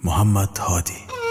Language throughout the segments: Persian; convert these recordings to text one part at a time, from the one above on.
محمد هادی.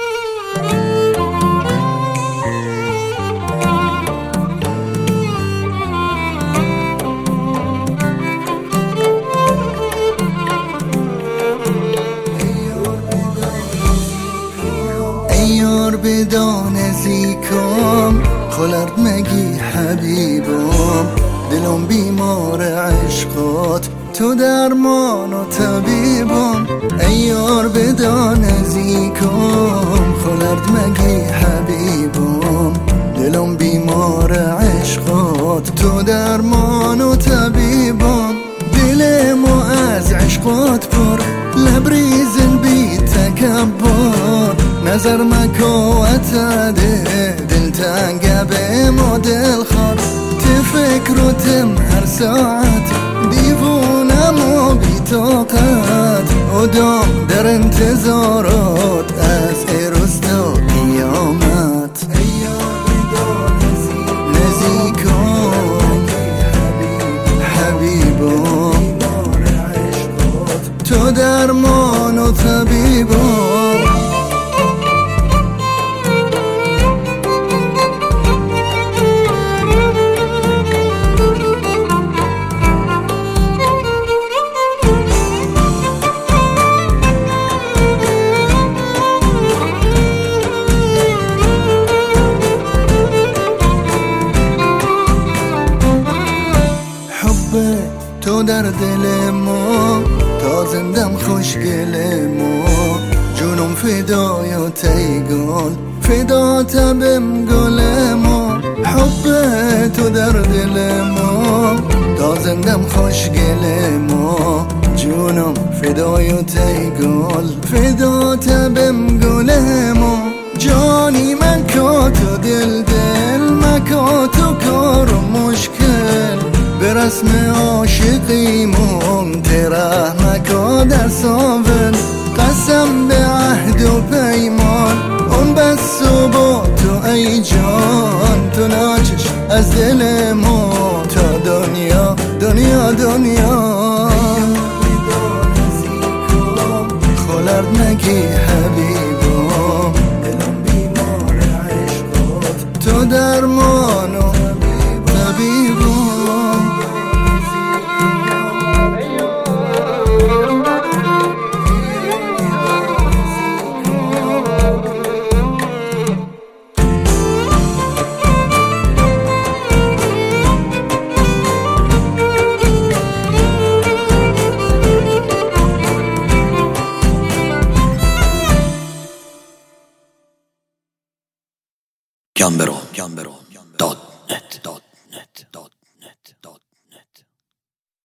ایار بدان زیکم خلرد مگی حبیبم، دلم بیمار عشقات تو درمان و طبیبم. ایار بدان زیکم خلرد مگی حبیبم، دلم بیمار عشقات تو درمان و طبیبم. دلمو از عشقات پر لبریزن بی تکبر، نظر مکو اتده دل تنگه به مدل خال. تفکر و تم هر ساعت دیوونم و بی طاقت، ادام در انتظارات از عروس تا قیامت. نزیکم حبیبم، تو درمان و طبیبم. تو در دل ما تا زندم خوشگل ما، جونم فدای و تیگال فدا تبم گل ما. حب تو در دل ما تا زندم خوشگل ما، جونم فدای و تیگال فدا تبم گل ما. جانی من کا تو دل مکا تو کار و مشکل، به رسم عاشقیمون تره مکا در ساول. قسم به عهد و پیمان اون بس و با تو ای جان، تو ناچش از دل ما تا دنیا دنیا دنیا. خلرد مگی حبیبم، دلم بیمار عشقات تو درمان و طبیبم. Gambero.net